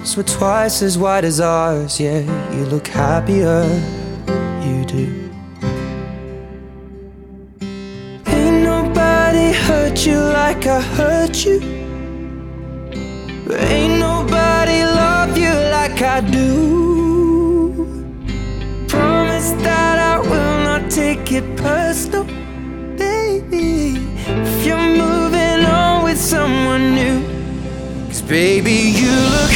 were twice as wide as ours. Yeah, you look happier, you do. Ain't nobody hurt you like I hurt you. Ain't nobody love you like I do. Promise that I will not take it personal, baby, if you're moving on with someone new. 'Cause baby, you look